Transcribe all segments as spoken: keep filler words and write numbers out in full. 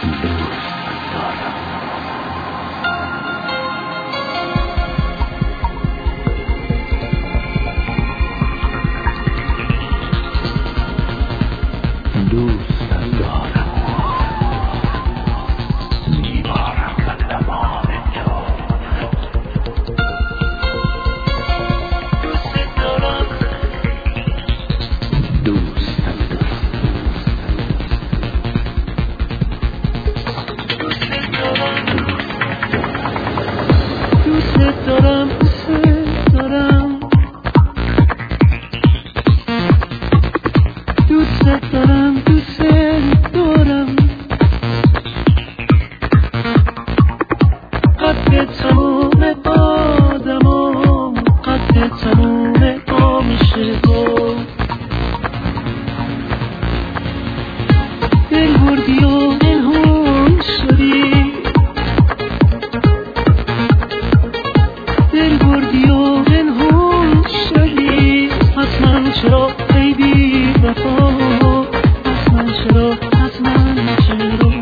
دوستت دارم، میبارم به لبان تو. دوستت دارم، دوستت دارم، دوستت دارم، دوستت دارم، دوستت دارم، دوستت دارم، دوستت دارم. قد تموم آدمام، قد تموم آمیشگاه، دل بردی و پنهون شدی، دل بردی و پنهون شدی. حتما چرا ای بی وفا، حتما چرا، حتما چرا.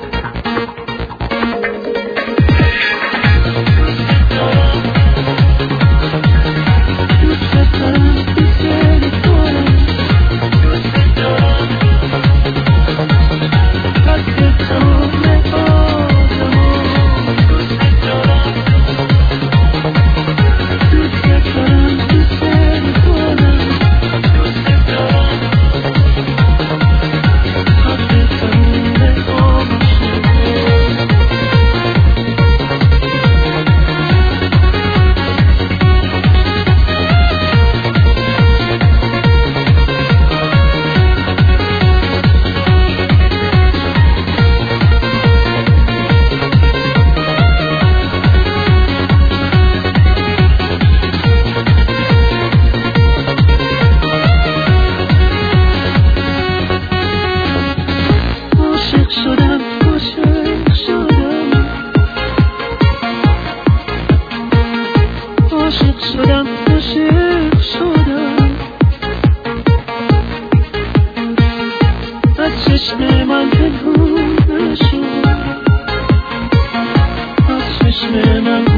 دوستت دارم، دوستت دارم، دوستت دارم. قد تمام آدم‌ها، دوستت دارم، دوستت دارم، دوستت دارم، دوستت دارم. قد تمام آمیشگاه. عاشق شدم، عاشق شدم، عاشق شدم، عاشق شدم. از چشم من پنهون نشو، از چشم من